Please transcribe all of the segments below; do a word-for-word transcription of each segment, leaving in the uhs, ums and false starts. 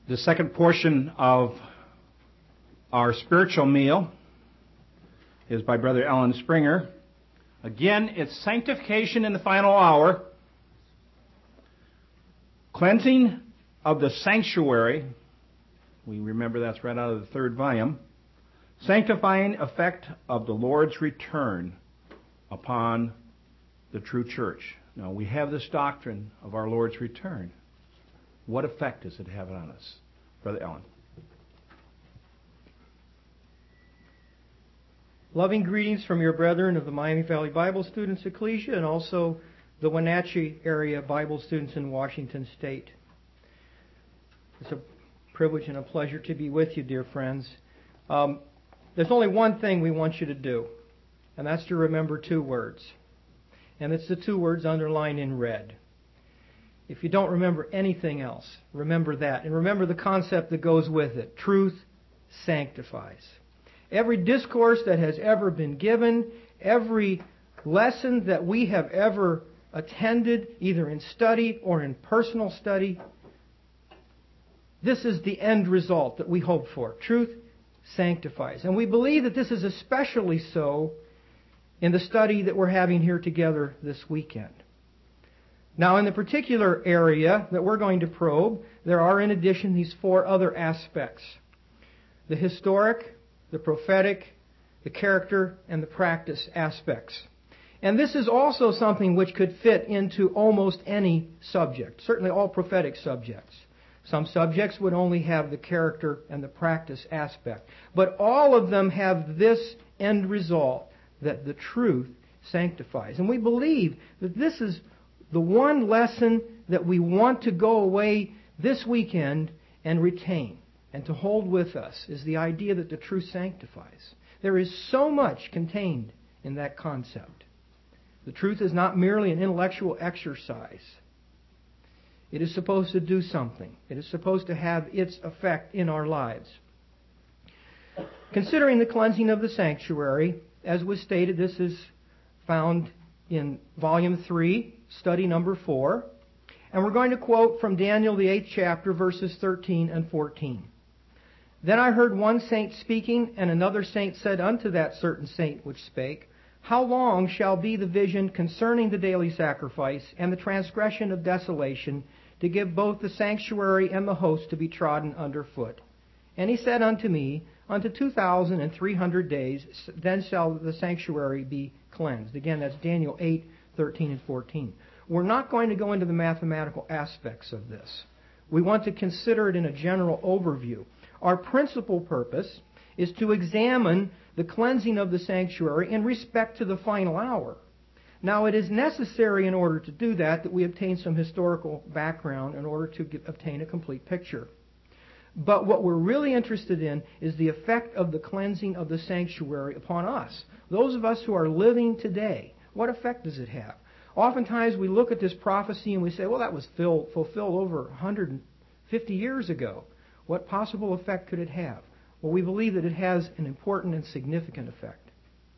The second portion of our spiritual meal is by Brother Alan Springer. Again, it's sanctification in the final hour, cleansing of the sanctuary. We remember that's right out of the third volume. Sanctifying effect of the Lord's return upon the true church. Now, we have this doctrine of our Lord's return. What effect does it have on us? Brother Alan. Loving greetings from your brethren of the Miami Valley Bible Students Ecclesia and also the Wenatchee area Bible students in Washington State. It's a privilege and a pleasure to be with you, dear friends. Um, there's only one thing we want you to do, and that's to remember two words. And it's the two words underlined in red. If you don't remember anything else, remember that. And remember the concept that goes with it. Truth sanctifies. Every discourse that has ever been given, every lesson that we have ever attended, either in study or in personal study, this is the end result that we hope for. Truth sanctifies. And we believe that this is especially so in the study that we're having here together this weekend. Now, in the particular area that we're going to probe, there are in addition these four other aspects. The historic, the prophetic, the character, and the practice aspects. And this is also something which could fit into almost any subject, certainly all prophetic subjects. Some subjects would only have the character and the practice aspect. But all of them have this end result, that the truth sanctifies. And we believe that this is the one lesson that we want to go away this weekend and retain and to hold with us, is the idea that the truth sanctifies. There is so much contained in that concept. The truth is not merely an intellectual exercise. It is supposed to do something. It is supposed to have its effect in our lives. Considering the cleansing of the sanctuary, as was stated, this is found in Volume three, Study Number four. And we're going to quote from Daniel, the eighth chapter, verses thirteen and fourteen. Then I heard one saint speaking, and another saint said unto that certain saint which spake, How long shall be the vision concerning the daily sacrifice and the transgression of desolation, to give both the sanctuary and the host to be trodden under foot? And he said unto me, Unto two thousand and three hundred days, then shall the sanctuary be cleansed. Again, that's Daniel eight, thirteen and fourteen. We're not going to go into the mathematical aspects of this. We want to consider it in a general overview. Our principal purpose is to examine the cleansing of the sanctuary in respect to the final hour. Now, it is necessary in order to do that that we obtain some historical background in order to get, obtain a complete picture. But what we're really interested in is the effect of the cleansing of the sanctuary upon us. Those of us who are living today, what effect does it have? Oftentimes we look at this prophecy and we say, well, that was filled, fulfilled over one hundred fifty years ago. What possible effect could it have? Well, we believe that it has an important and significant effect.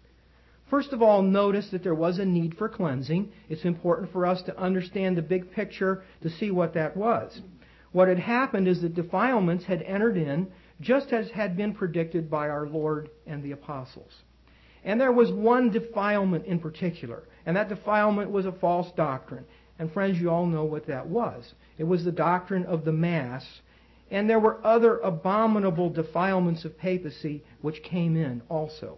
First of all, notice that there was a need for cleansing. It's important for us to understand the big picture to see what that was. What had happened is that defilements had entered in, just as had been predicted by our Lord and the apostles. And there was one defilement in particular, and that defilement was a false doctrine. And friends, you all know what that was. It was the doctrine of the Mass, and there were other abominable defilements of papacy which came in also.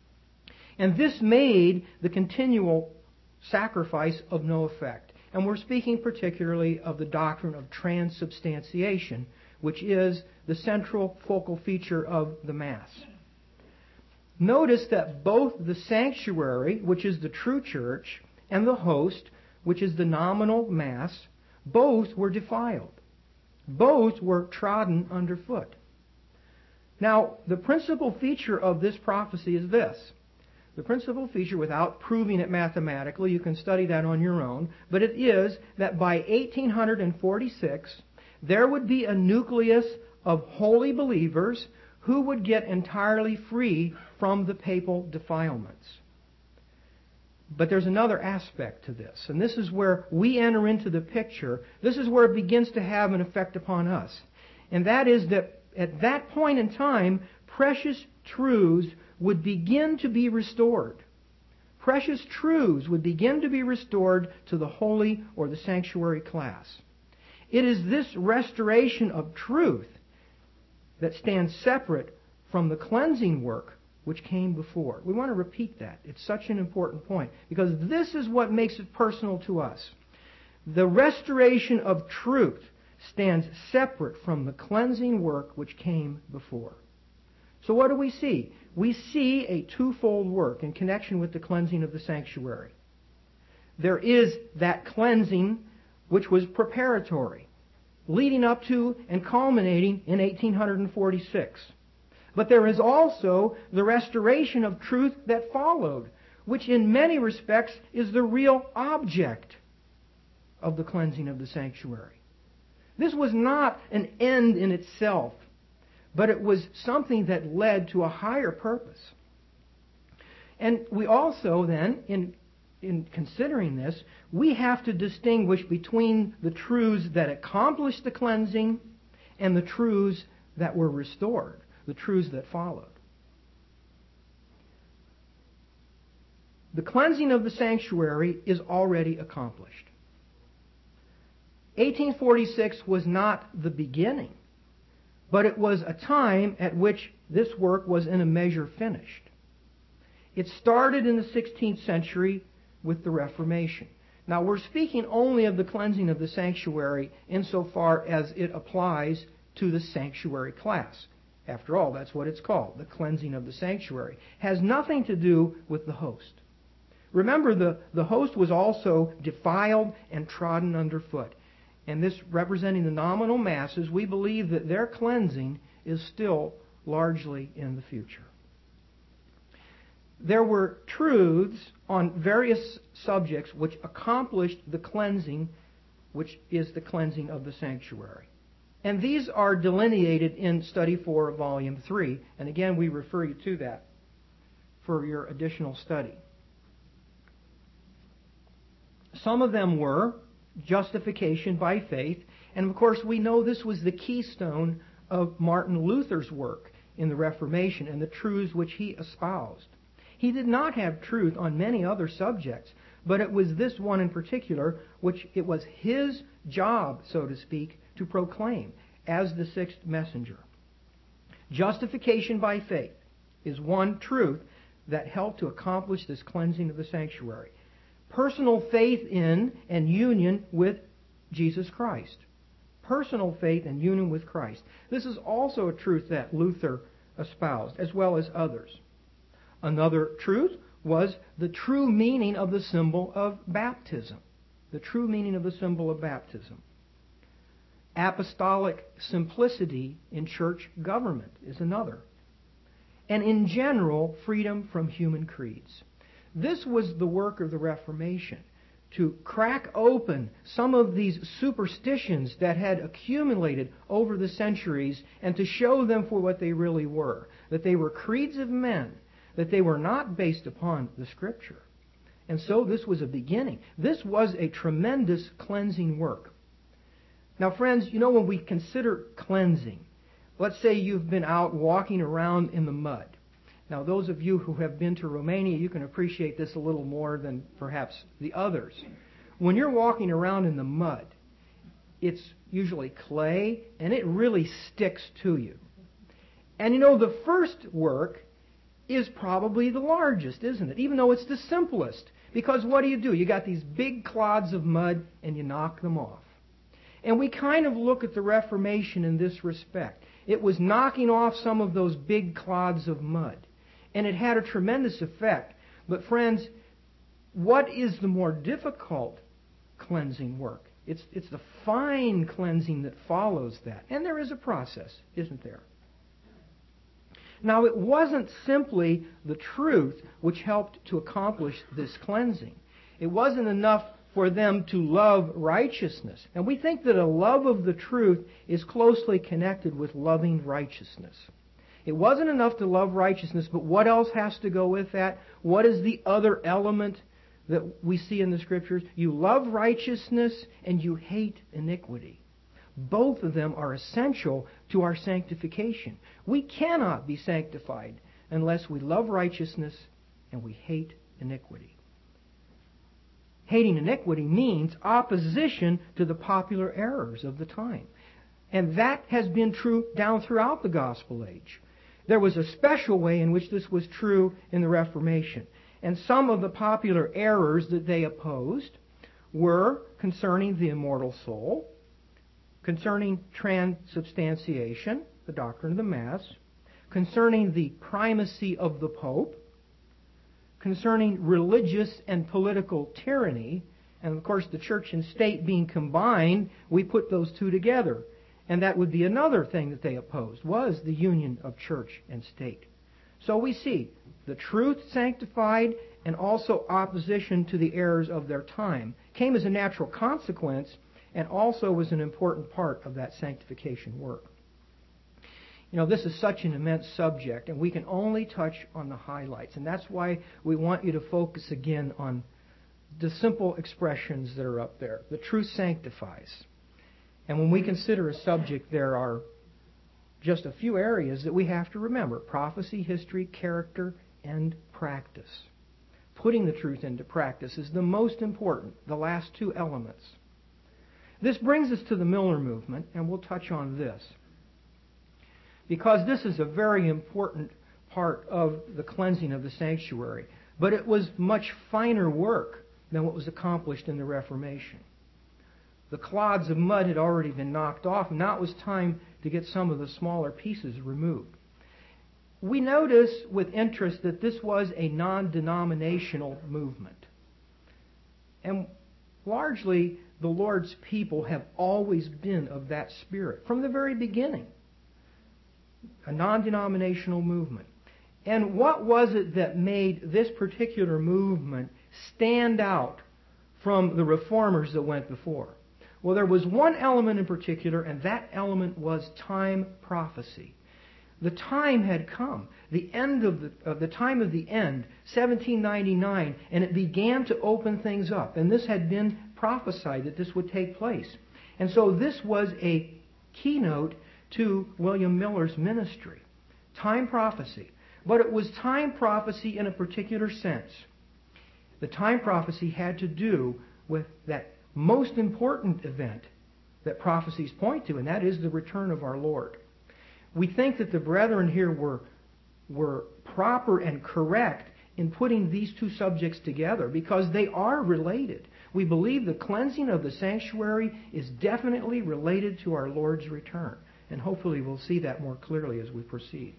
And this made the continual sacrifice of no effect. And we're speaking particularly of the doctrine of transubstantiation, which is the central focal feature of the Mass. Notice that both the sanctuary, which is the true church, and the host, which is the nominal Mass, both were defiled. Both were trodden underfoot. Now, the principal feature of this prophecy is this. The principal feature, without proving it mathematically, you can study that on your own, but it is that by eighteen forty-six, there would be a nucleus of holy believers who would get entirely free from the papal defilements. But there's another aspect to this, and this is where we enter into the picture. This is where it begins to have an effect upon us. And that is that at that point in time, precious truths would begin to be restored. Precious truths would begin to be restored to the holy or the sanctuary class. It is this restoration of truth that stands separate from the cleansing work which came before. We want to repeat that. It's such an important point because this is what makes it personal to us. The restoration of truth stands separate from the cleansing work which came before. So what do we see? We see a twofold work in connection with the cleansing of the sanctuary. There is that cleansing which was preparatory, leading up to and culminating in eighteen forty-six. But there is also the restoration of truth that followed, which in many respects is the real object of the cleansing of the sanctuary. This was not an end in itself, but it was something that led to a higher purpose. And we also then, in, in considering this, we have to distinguish between the truths that accomplished the cleansing and the truths that were restored, the truths that followed. The cleansing of the sanctuary is already accomplished. eighteen forty-six was not the beginning, but it was a time at which this work was in a measure finished. It started in the sixteenth century with the Reformation. Now, we're speaking only of the cleansing of the sanctuary insofar as it applies to the sanctuary class. After all, that's what it's called, the cleansing of the sanctuary. It has nothing to do with the host. Remember, the, the host was also defiled and trodden underfoot. And this representing the nominal masses, we believe that their cleansing is still largely in the future. There were truths on various subjects which accomplished the cleansing, which is the cleansing of the sanctuary. And these are delineated in Study four, Volume three. And again, we refer you to that for your additional study. Some of them were justification by faith. And of course, we know this was the keystone of Martin Luther's work in the Reformation and the truths which he espoused. He did not have truth on many other subjects, but it was this one in particular which it was his job, so to speak, to proclaim as the sixth messenger. Justification by faith is one truth that helped to accomplish this cleansing of the sanctuary. Personal faith in and union with Jesus Christ. Personal faith and union with Christ. This is also a truth that Luther espoused, as well as others. Another truth was the true meaning of the symbol of baptism. The true meaning of the symbol of baptism. Apostolic simplicity in church government is another. And in general, freedom from human creeds. This was the work of the Reformation, to crack open some of these superstitions that had accumulated over the centuries and to show them for what they really were, that they were creeds of men, that they were not based upon the Scripture. And so this was a beginning. This was a tremendous cleansing work. Now, friends, you know, when we consider cleansing, let's say you've been out walking around in the mud. Now, those of you who have been to Romania, you can appreciate this a little more than perhaps the others. When you're walking around in the mud, it's usually clay, and it really sticks to you. And you know, the first work is probably the largest, isn't it? Even though it's the simplest. Because what do you do? You got these big clods of mud, and you knock them off. And we kind of look at the Reformation in this respect. It was knocking off some of those big clods of mud. And it had a tremendous effect. But friends, what is the more difficult cleansing work? It's, it's the fine cleansing that follows that. And there is a process, isn't there? Now, it wasn't simply the truth which helped to accomplish this cleansing. It wasn't enough for them to love righteousness. And we think that a love of the truth is closely connected with loving righteousness. It wasn't enough to love righteousness, but what else has to go with that? What is the other element that we see in the Scriptures? You love righteousness and you hate iniquity. Both of them are essential to our sanctification. We cannot be sanctified unless we love righteousness and we hate iniquity. Hating iniquity means opposition to the popular errors of the time. And that has been true down throughout the gospel age. There was a special way in which this was true in the Reformation. And some of the popular errors that they opposed were concerning the immortal soul, concerning transubstantiation, the doctrine of the Mass, concerning the primacy of the Pope, concerning religious and political tyranny, and of course the church and state being combined, we put those two together. And that would be another thing that they opposed, was the union of church and state. So we see the truth sanctified and also opposition to the errors of their time came as a natural consequence and also was an important part of that sanctification work. You know, this is such an immense subject, and we can only touch on the highlights. And that's why we want you to focus again on the simple expressions that are up there. The truth sanctifies. And when we consider a subject, there are just a few areas that we have to remember. Prophecy, history, character, and practice. Putting the truth into practice is the most important, the last two elements. This brings us to the Miller movement, and we'll touch on this. Because this is a very important part of the cleansing of the sanctuary. But it was much finer work than what was accomplished in the Reformation. The clods of mud had already been knocked off, and now it was time to get some of the smaller pieces removed. We notice with interest that this was a non-denominational movement. And largely, the Lord's people have always been of that spirit from the very beginning. A non-denominational movement. And what was it that made this particular movement stand out from the reformers that went before? Well, there was one element in particular, and that element was time prophecy. The time had come, the end of the, of the time of the end, seventeen ninety-nine, and it began to open things up. And this had been prophesied that this would take place. And so this was a keynote to William Miller's ministry. Time prophecy. But it was time prophecy in a particular sense. The time prophecy had to do with that most important event that prophecies point to, and that is the return of our Lord. We think that the brethren here were, were proper and correct in putting these two subjects together because they are related. We believe the cleansing of the sanctuary is definitely related to our Lord's return. And hopefully we'll see that more clearly as we proceed.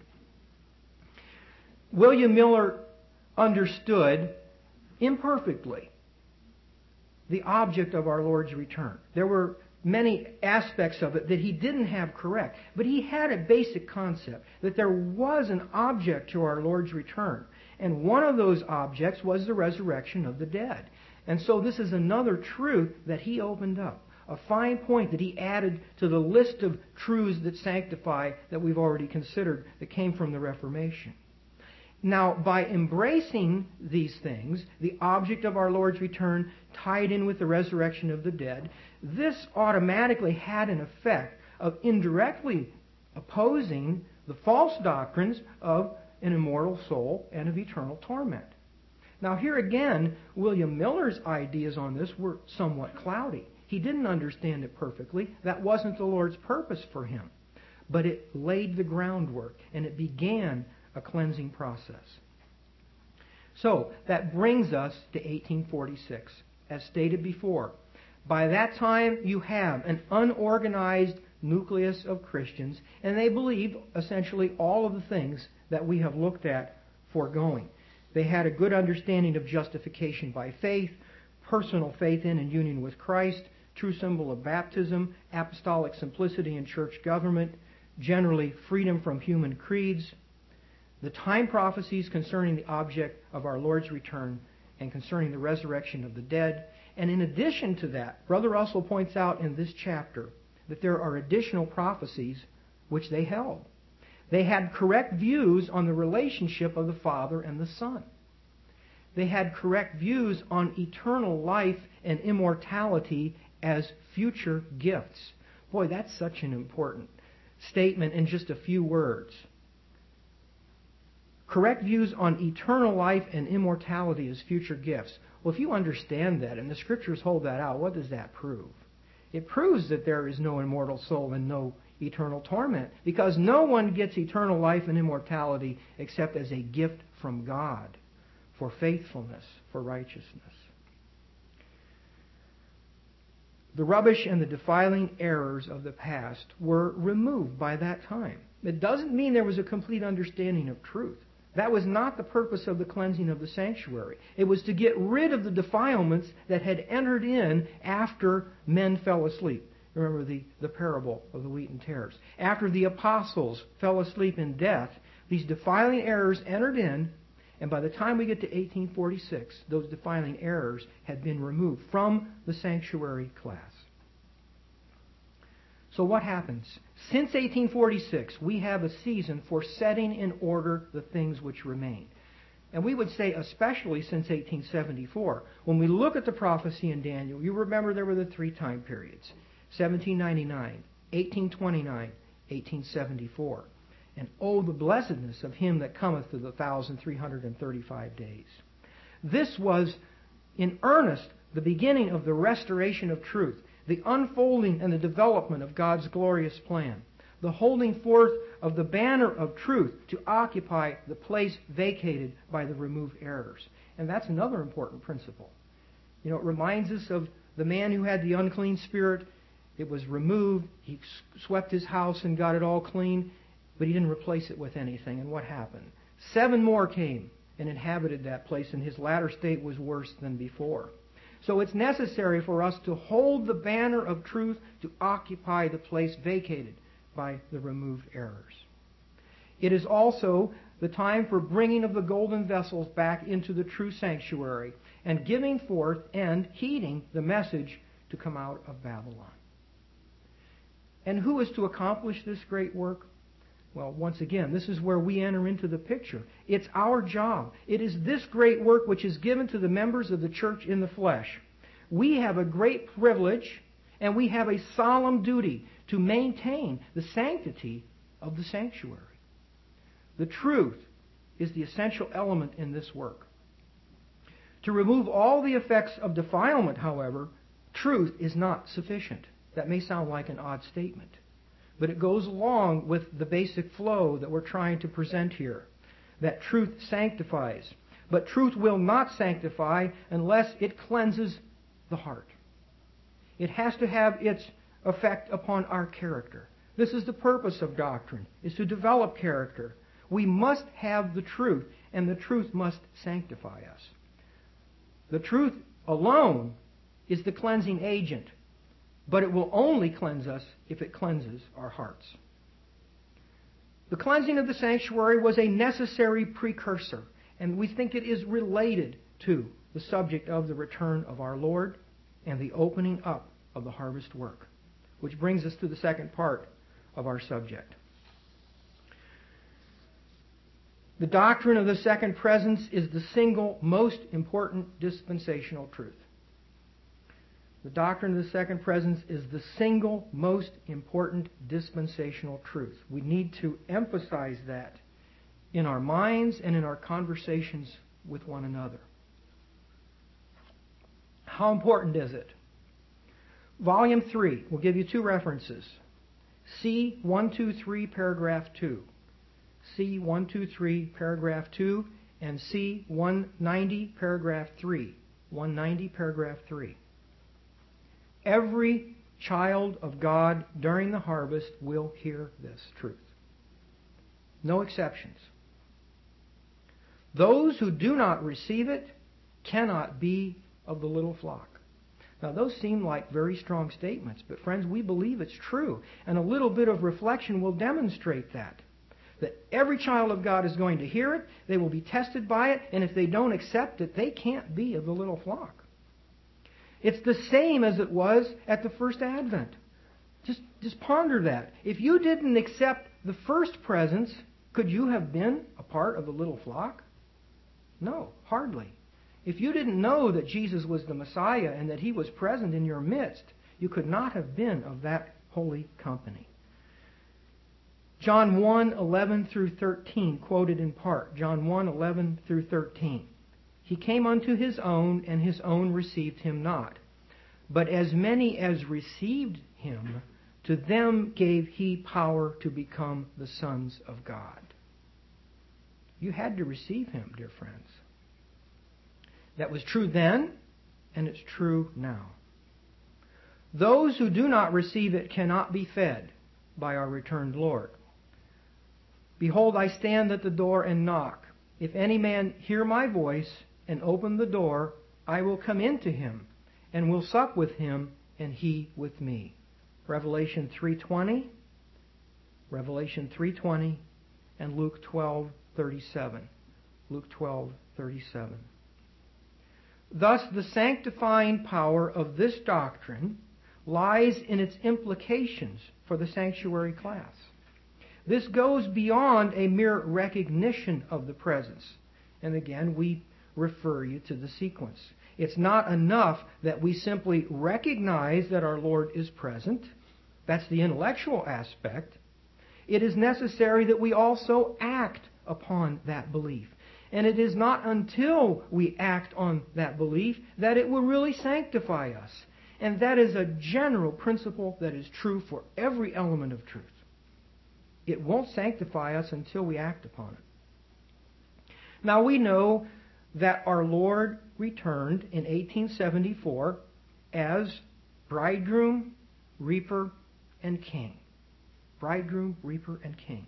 William Miller understood imperfectly the object of our Lord's return. There were many aspects of it that he didn't have correct, but he had a basic concept that there was an object to our Lord's return. And one of those objects was the resurrection of the dead. And so this is another truth that he opened up. A fine point that he added to the list of truths that sanctify that we've already considered that came from the Reformation. Now, by embracing these things, the object of our Lord's return tied in with the resurrection of the dead, this automatically had an effect of indirectly opposing the false doctrines of an immortal soul and of eternal torment. Now, here again, William Miller's ideas on this were somewhat cloudy. He didn't understand it perfectly. That wasn't the Lord's purpose for him. But it laid the groundwork, and it began a cleansing process. So, that brings us to eighteen forty-six. As stated before, by that time you have an unorganized nucleus of Christians, and they believed essentially all of the things that we have looked at foregoing. They had a good understanding of justification by faith, personal faith in and union with Christ, true symbol of baptism, apostolic simplicity in church government, generally freedom from human creeds, the time prophecies concerning the object of our Lord's return and concerning the resurrection of the dead. And in addition to that, Brother Russell points out in this chapter that there are additional prophecies which they held. They had correct views on the relationship of the Father and the Son. They had correct views on eternal life and immortality as future gifts. Boy, that's such an important statement in just a few words. Correct views on eternal life and immortality as future gifts. Well, if you understand that, and the Scriptures hold that out, what does that prove? It proves that there is no immortal soul and no eternal torment, because no one gets eternal life and immortality except as a gift from God for faithfulness, for righteousness. The rubbish and the defiling errors of the past were removed by that time. It doesn't mean there was a complete understanding of truth. That was not the purpose of the cleansing of the sanctuary. It was to get rid of the defilements that had entered in after men fell asleep. Remember the, the parable of the wheat and tares. After the apostles fell asleep in death, these defiling errors entered in, and by the time we get to eighteen forty-six, those defiling errors had been removed from the sanctuary class. So what happens? Since eighteen forty-six, we have a season for setting in order the things which remain. And we would say especially since eighteen seventy-four. When we look at the prophecy in Daniel, you remember there were the three time periods. seventeen ninety-nine, eighteen twenty-nine, eighteen seventy-four. And oh, the blessedness of him that cometh to the one thousand three hundred thirty-five days. This was, in earnest, the beginning of the restoration of truth, the unfolding and the development of God's glorious plan, the holding forth of the banner of truth to occupy the place vacated by the removed errors. And that's another important principle. You know, it reminds us of the man who had the unclean spirit. It was removed. He swept his house and got it all clean, but he didn't replace it with anything. And what happened? Seven more came and inhabited that place, and his latter state was worse than before. So it's necessary for us to hold the banner of truth to occupy the place vacated by the removed errors. It is also the time for bringing of the golden vessels back into the true sanctuary and giving forth and heeding the message to come out of Babylon. And who is to accomplish this great work? Well, once again, this is where we enter into the picture. It's our job. It is this great work which is given to the members of the church in the flesh. We have a great privilege and we have a solemn duty to maintain the sanctity of the sanctuary. The truth is the essential element in this work. To remove all the effects of defilement, however, truth is not sufficient. That may sound like an odd statement, but it goes along with the basic flow that we're trying to present here. That truth sanctifies. But truth will not sanctify unless it cleanses the heart. It has to have its effect upon our character. This is the purpose of doctrine, is to develop character. We must have the truth, and the truth must sanctify us. The truth alone is the cleansing agent, but it will only cleanse us if it cleanses our hearts. The cleansing of the sanctuary was a necessary precursor, and we think it is related to the subject of the return of our Lord and the opening up of the harvest work, which brings us to the second part of our subject. The doctrine of the second presence is the single most important dispensational truth. The doctrine of the second presence is the single most important dispensational truth. We need to emphasize that in our minds and in our conversations with one another. How important is it? Volume three, we'll give you two references. C one twenty-three, paragraph two. C one twenty-three, paragraph two, and C one ninety, paragraph three. one ninety, paragraph three. Every child of God during the harvest will hear this truth. No exceptions. Those who do not receive it cannot be of the little flock. Now, those seem like very strong statements, but friends, we believe it's true. And a little bit of reflection will demonstrate that. That every child of God is going to hear it, they will be tested by it, and if they don't accept it, they can't be of the little flock. It's the same as it was at the first advent. Just, just ponder that. If you didn't accept the first presence, could you have been a part of the little flock? No, hardly. If you didn't know that Jesus was the Messiah and that He was present in your midst, you could not have been of that holy company. John one, eleven through thirteen, quoted in part. John one, eleven through thirteen. He came unto his own, and his own received him not. But as many as received him, to them gave he power to become the sons of God. You had to receive him, dear friends. That was true then, and it's true now. Those who do not receive it cannot be fed by our returned Lord. Behold, I stand at the door and knock. If any man hear my voice and open the door, I will come into him, and will sup with him, and he with me. Revelation three twenty, Revelation three twenty, and Luke twelve thirty-seven. Luke twelve thirty-seven. Thus, the sanctifying power of this doctrine lies in its implications for the sanctuary class. This goes beyond a mere recognition of the presence. And again, we refer you to the sequence. It's not enough that we simply recognize that our Lord is present. That's the intellectual aspect. It is necessary that we also act upon that belief. And it is not until we act on that belief that it will really sanctify us. And that is a general principle that is true for every element of truth. It won't sanctify us until we act upon it. Now we know that our Lord returned in eighteen seventy-four as bridegroom, reaper, and king. Bridegroom, reaper, and king.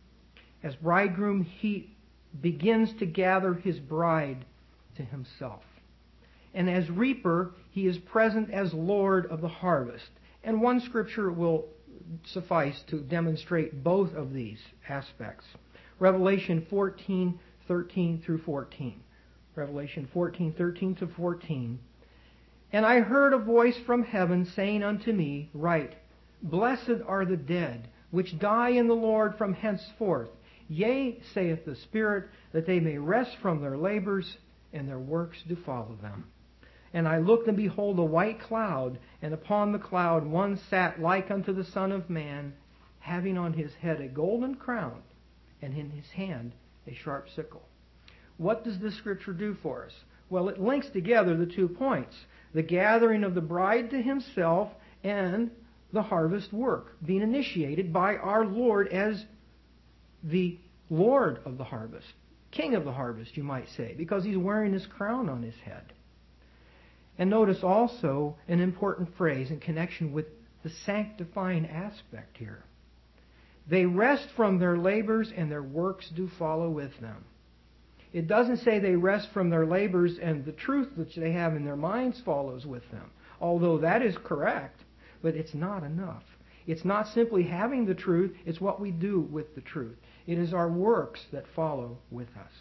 As bridegroom, he begins to gather his bride to himself. And as reaper, he is present as Lord of the harvest. And one scripture will suffice to demonstrate both of these aspects. Revelation fourteen, thirteen through fourteen. Revelation fourteen, thirteen to fourteen. And I heard a voice from heaven saying unto me, Write, Blessed are the dead, which die in the Lord from henceforth. Yea, saith the Spirit, that they may rest from their labors, and their works do follow them. And I looked, and behold, a white cloud, and upon the cloud one sat like unto the Son of Man, having on his head a golden crown, and in his hand a sharp sickle. What does this scripture do for us? Well, it links together the two points. The gathering of the bride to himself and the harvest work being initiated by our Lord as the Lord of the harvest. King of the harvest, you might say, because he's wearing his crown on his head. And notice also an important phrase in connection with the sanctifying aspect here. They rest from their labors, and their works do follow with them. It doesn't say they rest from their labors and the truth that they have in their minds follows with them. Although that is correct, but it's not enough. It's not simply having the truth, it's what we do with the truth. It is our works that follow with us.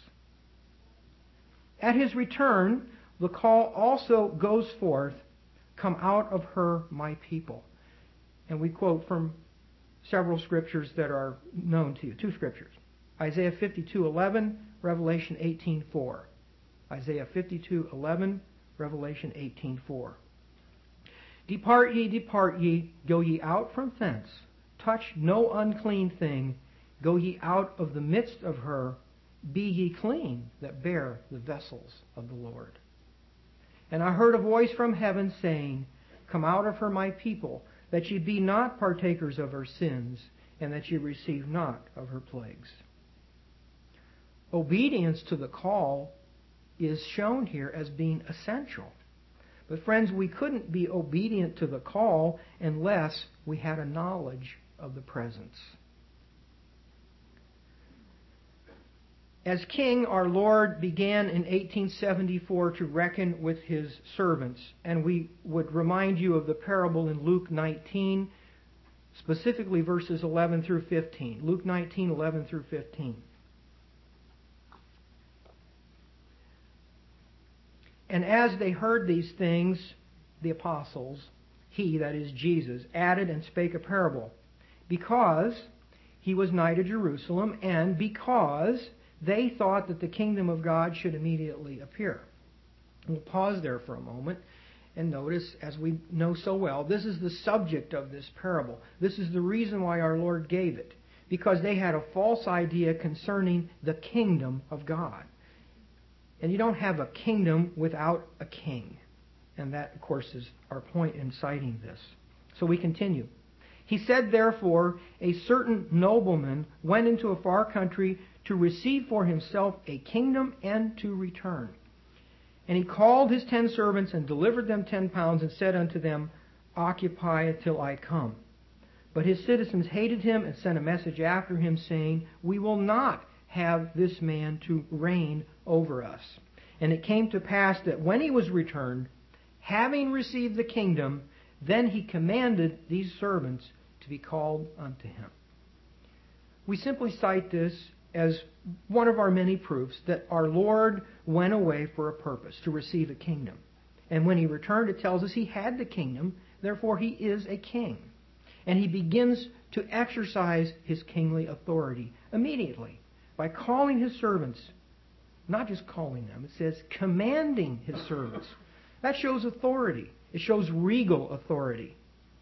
At his return, the call also goes forth, Come out of her, my people. And we quote from several scriptures that are known to you. Two scriptures. Isaiah fifty-two eleven, Revelation eighteen four. Isaiah fifty-two eleven, Revelation eighteen four. Depart ye, depart ye, go ye out from thence. Touch no unclean thing. Go ye out of the midst of her. Be ye clean that bear the vessels of the Lord. And I heard a voice from heaven saying, Come out of her, my people, that ye be not partakers of her sins, and that ye receive not of her plagues. Obedience to the call is shown here as being essential. But friends, we couldn't be obedient to the call unless we had a knowledge of the presence. As king, our Lord began in eighteen seventy-four to reckon with his servants. And we would remind you of the parable in Luke nineteen, specifically verses eleven through fifteen. Luke nineteen, eleven through fifteen. And as they heard these things, the apostles, he, that is Jesus, added and spake a parable, because he was nigh to Jerusalem, and because they thought that the kingdom of God should immediately appear. We'll pause there for a moment And notice, as we know so well, this is the subject of this parable. This is the reason why our Lord gave it. Because they had a false idea concerning the kingdom of God. And you don't have a kingdom without a king. And that, of course, is our point in citing this. So we continue. He said, therefore, a certain nobleman went into a far country to receive for himself a kingdom and to return. And he called his ten servants and delivered them ten pounds and said unto them, Occupy till I come. But his citizens hated him and sent a message after him, saying, We will not have this man to reign over us. And it came to pass that when he was returned, having received the kingdom, then he commanded these servants to be called unto him. We simply cite this as one of our many proofs that our Lord went away for a purpose, to receive a kingdom. And when he returned, it tells us he had the kingdom, therefore he is a king. And he begins to exercise his kingly authority immediately by calling his servants, not just calling them, it says commanding his servants. That shows authority. It shows regal authority.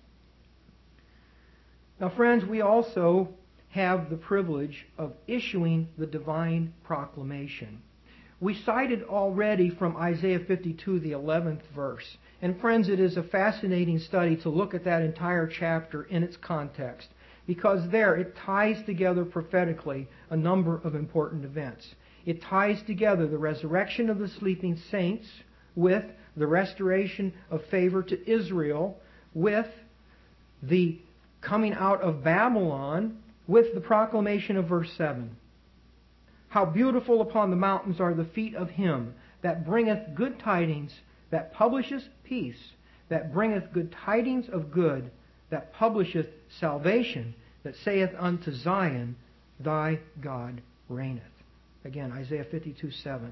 Now, friends, we also have the privilege of issuing the divine proclamation. We cited already from Isaiah fifty-two, the eleventh verse. And friends, it is a fascinating study to look at that entire chapter in its context, because there it ties together prophetically a number of important events. It ties together the resurrection of the sleeping saints with the restoration of favor to Israel, with the coming out of Babylon, with the proclamation of verse seven. How beautiful upon the mountains are the feet of him that bringeth good tidings, that publisheth peace, that bringeth good tidings of good, that publisheth salvation, that saith unto Zion, Thy God reigneth. Again, Isaiah fifty-two, seven.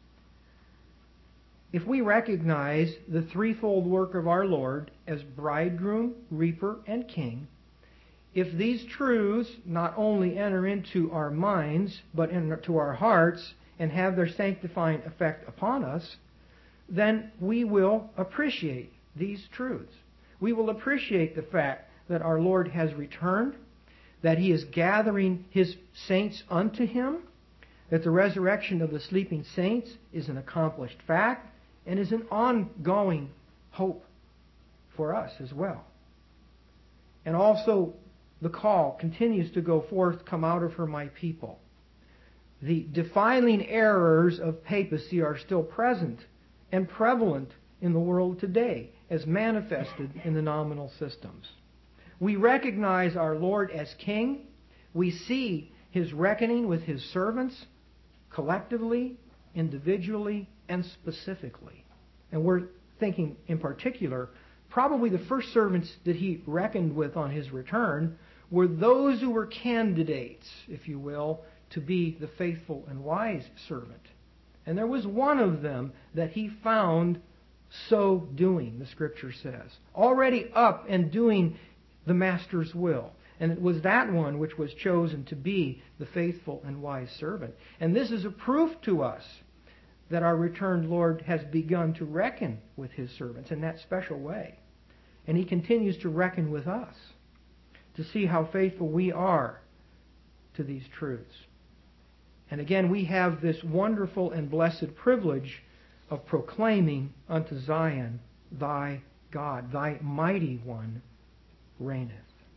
If we recognize the threefold work of our Lord as bridegroom, reaper, and king, if these truths not only enter into our minds, but into our hearts and have their sanctifying effect upon us, then we will appreciate these truths. We will appreciate the fact that our Lord has returned, that He is gathering His saints unto Him, that the resurrection of the sleeping saints is an accomplished fact and is an ongoing hope for us as well. And also, the call continues to go forth, come out of her, my people. The defiling errors of papacy are still present and prevalent in the world today, as manifested in the nominal systems. We recognize our Lord as King. We see His reckoning with His servants, collectively, individually, and specifically. And we're thinking in particular, probably the first servants that He reckoned with on His return were those who were candidates, if you will, to be the faithful and wise servant. And there was one of them that He found so doing, the Scripture says, already up and doing the Master's will. And it was that one which was chosen to be the faithful and wise servant. And this is a proof to us that our returned Lord has begun to reckon with His servants in that special way. And He continues to reckon with us to see how faithful we are to these truths. And again, we have this wonderful and blessed privilege of proclaiming unto Zion, Thy God, Thy mighty one reigneth.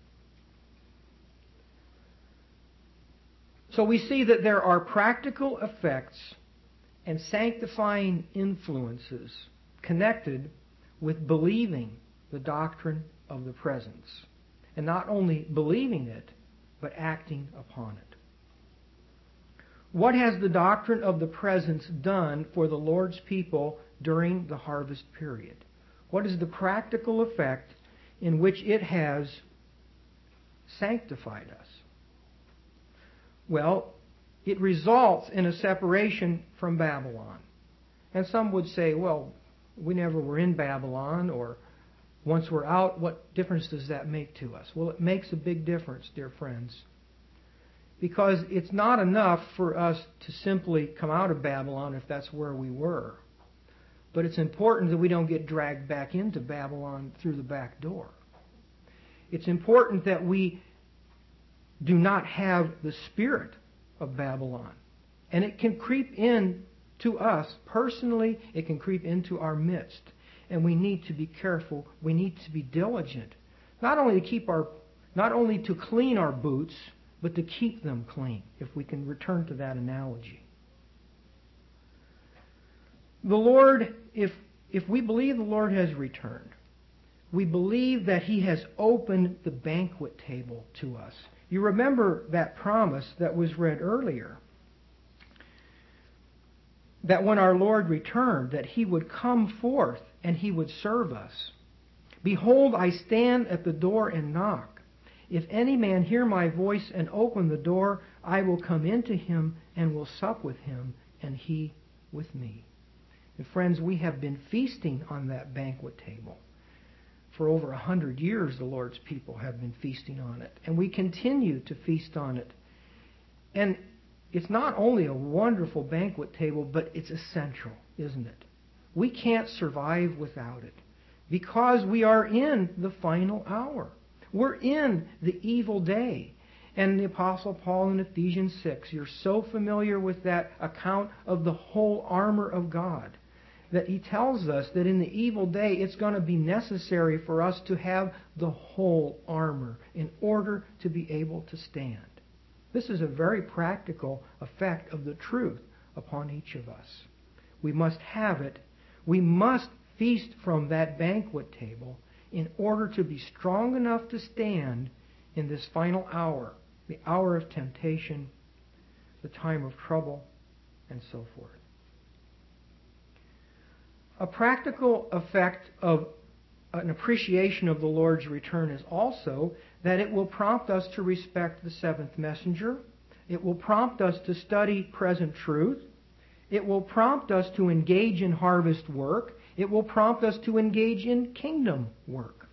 So we see that there are practical effects and sanctifying influences connected with believing the doctrine of the presence. And not only believing it, but acting upon it. What has the doctrine of the presence done for the Lord's people during the harvest period? What is the practical effect in which it has sanctified us? Well, it results in a separation from Babylon. And some would say, well, we never were in Babylon, or once we're out, what difference does that make to us? Well, it makes a big difference, dear friends. Because it's not enough for us to simply come out of Babylon if that's where we were. But it's important that we don't get dragged back into Babylon through the back door. It's important that we do not have the spirit of Babylon. And it can creep in to us personally. It can creep into our midst. And we need to be careful. We need to be diligent. Not only to keep our, not only to clean our boots, but to keep them clean, if we can return to that analogy. The Lord, if, if we believe the Lord has returned, we believe that He has opened the banquet table to us. You remember that promise that was read earlier, that when our Lord returned, that He would come forth and He would serve us. Behold, I stand at the door and knock. If any man hear my voice and open the door, I will come into him and will sup with him, and he with me. And friends, we have been feasting on that banquet table. For over a hundred years, the Lord's people have been feasting on it. And we continue to feast on it. And it's not only a wonderful banquet table, but it's essential, isn't it? We can't survive without it, because we are in the final hour. We're in the evil day. And the Apostle Paul in Ephesians six, you're so familiar with that account of the whole armor of God, that he tells us that in the evil day it's going to be necessary for us to have the whole armor in order to be able to stand. This is a very practical effect of the truth upon each of us. We must have it. We must feast from that banquet table in order to be strong enough to stand in this final hour, the hour of temptation, the time of trouble, and so forth. A practical effect of an appreciation of the Lord's return is also that it will prompt us to respect the seventh messenger. It will prompt us to study present truth. It will prompt us to engage in harvest work. It will prompt us to engage in kingdom work.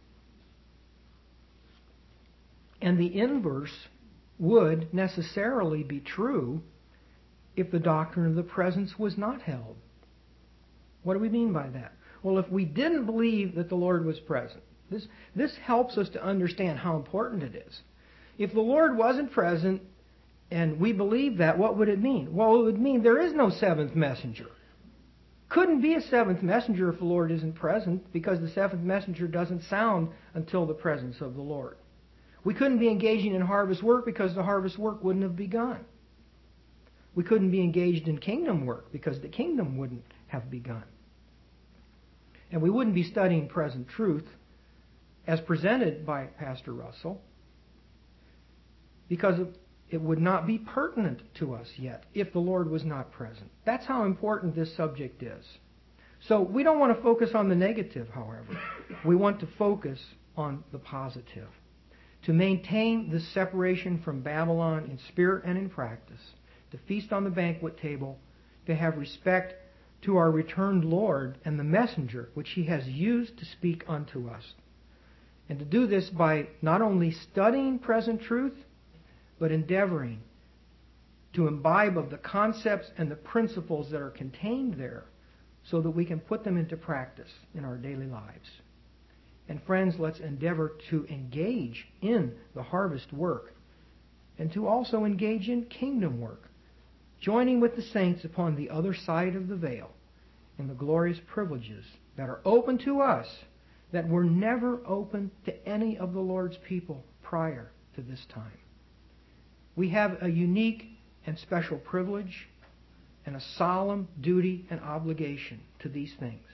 And the inverse would necessarily be true if the doctrine of the presence was not held. What do we mean by that? Well, if we didn't believe that the Lord was present, this, this helps us to understand how important it is. If the Lord wasn't present and we believe that, what would it mean? Well, it would mean there is no seventh messenger. Couldn't be a seventh messenger if the Lord isn't present, because the seventh messenger doesn't sound until the presence of the Lord. We couldn't be engaging in harvest work because the harvest work wouldn't have begun. We couldn't be engaged in kingdom work because the kingdom wouldn't have begun. And we wouldn't be studying present truth as presented by Pastor Russell because it would not be pertinent to us yet if the Lord was not present. That's how important this subject is. So we don't want to focus on the negative, however. We want to focus on the positive. To maintain the separation from Babylon in spirit and in practice, to feast on the banquet table, to have respect to our returned Lord and the messenger which He has used to speak unto us. And to do this by not only studying present truth, but endeavoring to imbibe of the concepts and the principles that are contained there so that we can put them into practice in our daily lives. And friends, let's endeavor to engage in the harvest work and to also engage in kingdom work, joining with the saints upon the other side of the veil in the glorious privileges that are open to us that were never open to any of the Lord's people prior to this time. We have a unique and special privilege and a solemn duty and obligation to these things.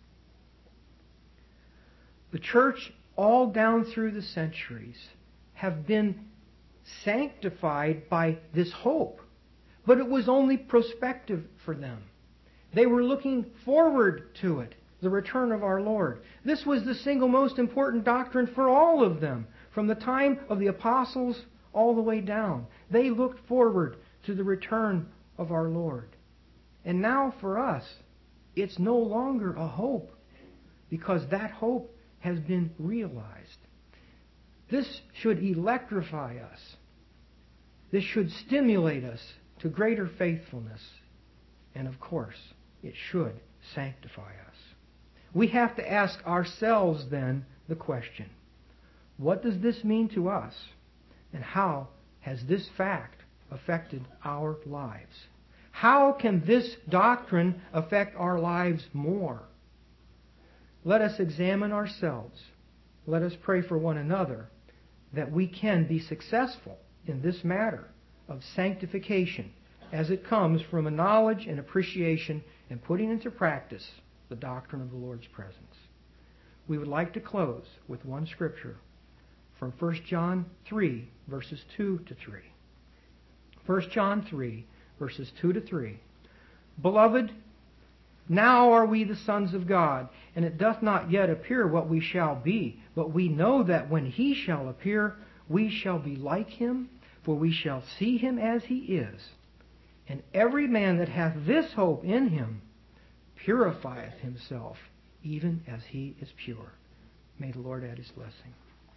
The church, all down through the centuries, have been sanctified by this hope. But it was only prospective for them. They were looking forward to it, the return of our Lord. This was the single most important doctrine for all of them, from the time of the apostles all the way down. They looked forward to the return of our Lord. And now for us, it's no longer a hope, because that hope has been realized. This should electrify us. This should stimulate us to greater faithfulness. And of course, it should sanctify us. We have to ask ourselves then the question, what does this mean to us? And how has this fact affected our lives? How can this doctrine affect our lives more? Let us examine ourselves. Let us pray for one another that we can be successful in this matter of sanctification as it comes from a knowledge and appreciation and putting into practice the doctrine of the Lord's presence. We would like to close with one scripture from First John three, verses two to three. First John three, verses two to three. Beloved, now are we the sons of God, and it doth not yet appear what we shall be, but we know that when He shall appear, we shall be like Him, for we shall see Him as He is. And every man that hath this hope in Him purifieth himself, even as He is pure. May the Lord add His blessing.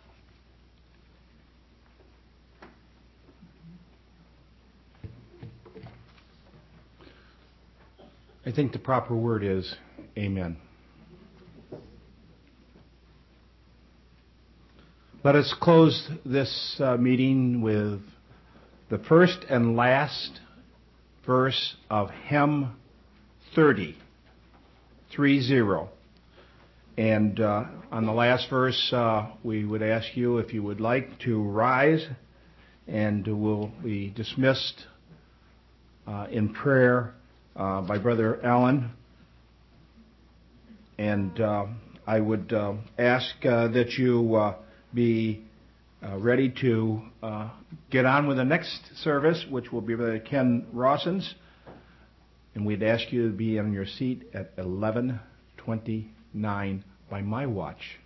I think the proper word is amen. Let us close this uh, meeting with the first and last verse of hymn thirty, three zero. And uh, on the last verse, uh, we would ask you if you would like to rise, and we'll be dismissed uh, in prayer uh, by Brother Allen. And uh, I would uh, ask uh, that you uh, be uh, ready to uh, get on with the next service, which will be Brother Ken Rawson's. And we'd ask you to be on your seat at eleven twenty-nine by my watch.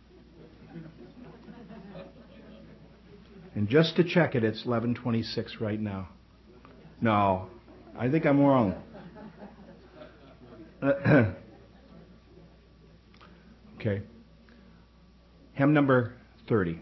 And just to check it, it's eleven twenty-six right now. No, I think I'm wrong. Okay. Hymn number thirty.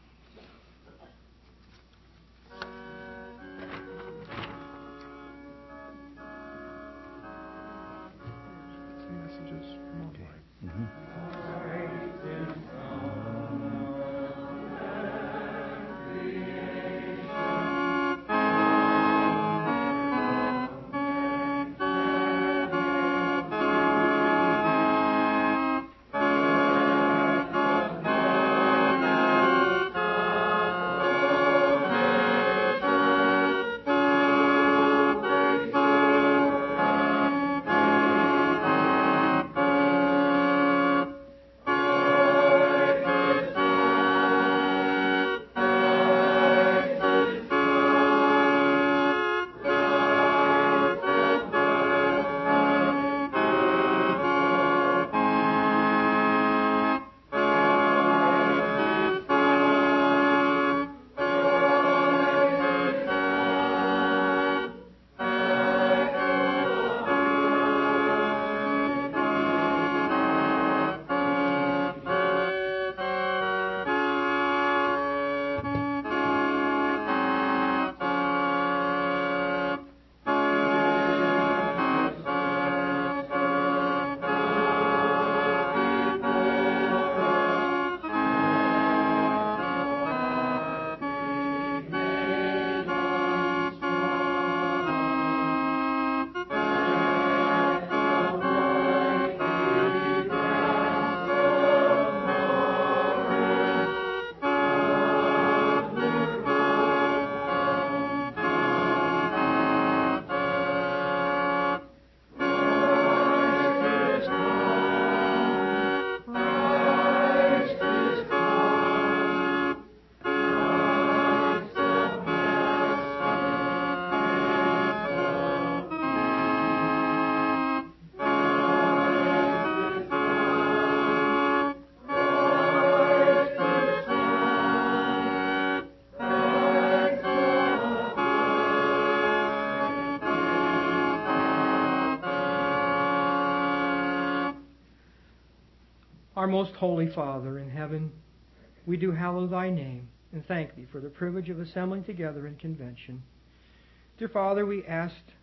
Our most holy Father in heaven, we do hallow Thy name and thank Thee for the privilege of assembling together in convention. Dear Father, we ask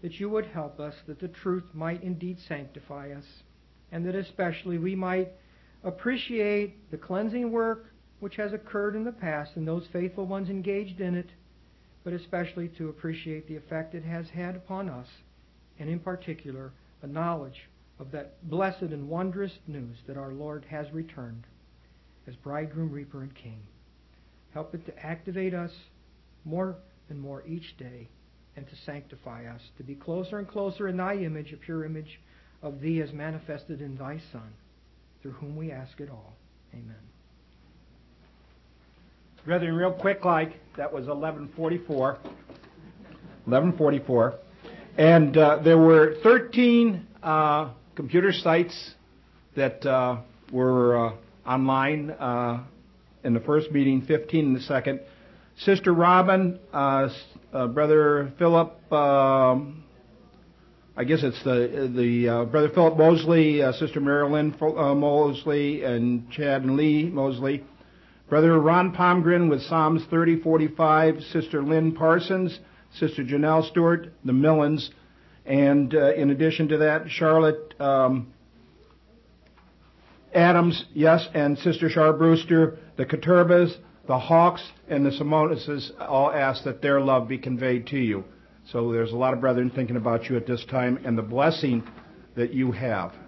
that you would help us, that the truth might indeed sanctify us, and that especially we might appreciate the cleansing work which has occurred in the past and those faithful ones engaged in it, but especially to appreciate the effect it has had upon us, and in particular, a knowledge of that blessed and wondrous news that our Lord has returned as bridegroom, reaper, and king. Help it to activate us more and more each day, and to sanctify us, to be closer and closer in Thy image, a pure image of Thee as manifested in Thy Son, through whom we ask it all. Amen. Brethren, real quick, like, that was eleven forty-four. eleven forty-four. And uh, there were thirteen uh, computer sites that uh, were uh, online uh, in the first meeting, fifteen in the second. Sister Robin, uh, uh, Brother Philip, um, I guess it's the the uh, Brother Philip Mosley, uh, Sister Marilyn uh, Mosley, and Chad and Lee Mosley. Brother Ron Palmgren with Psalms thirty forty-five, Sister Lynn Parsons, Sister Janelle Stewart, the Millens, and uh, in addition to that, Charlotte um, Adams, yes, and Sister Char Brewster, the Katurbas, the Hawks, and the Simoneses all ask that their love be conveyed to you. So there's a lot of brethren thinking about you at this time and the blessing that you have.